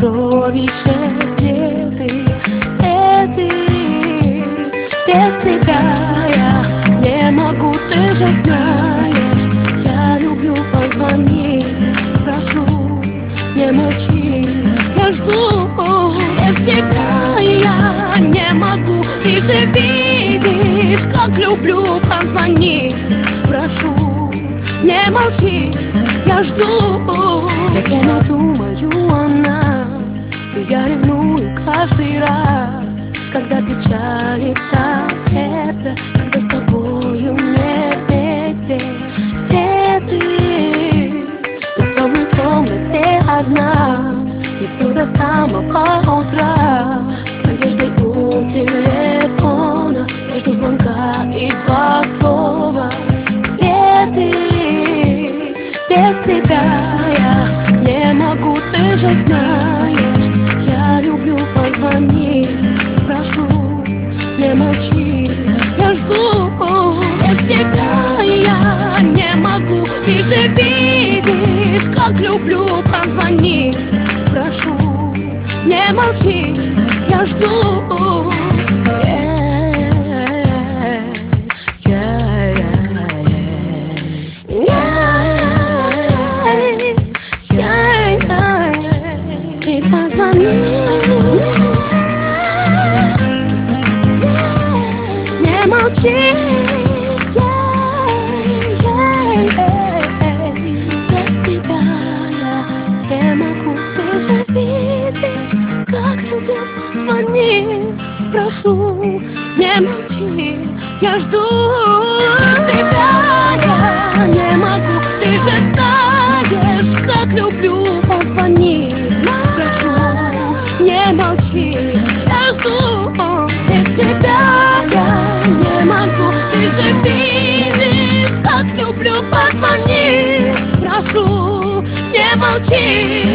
сокровища, где ты, без тебя я не могу, ты же знаешь, я люблю позвонить, прошу, не молчи, я жду, без тебя я не могу, ты же видишь, как люблю позвонить, прошу, не молчи, я жду, ведь я не думаю о нас, и я ревную каждый раз, когда печалится сердце, когда с тобою не вместе, где ты в темной комнате одна, и сплю до самого утра, с надеждой у телефона, я жду звонка и 2 слова, где ты, без тебя я не могу, ты же знаешь, я люблю позвонить, прошу, не молчи, я жду, без тебя я не могу, ты же видишь, как люблю позвонить, прошу, не молчи, я жду. Ты позвони, не молчи, без тебя я не могу, ты же видишь, как люблю позвонить, прошу, не молчи, я жду, без тебя я не могу, ты же знаешь, как люблю позвонить, прошу, не молчи, я жду, без тебя я не могу, ты же видишь, как люблю позвонить, прошу, не молчи.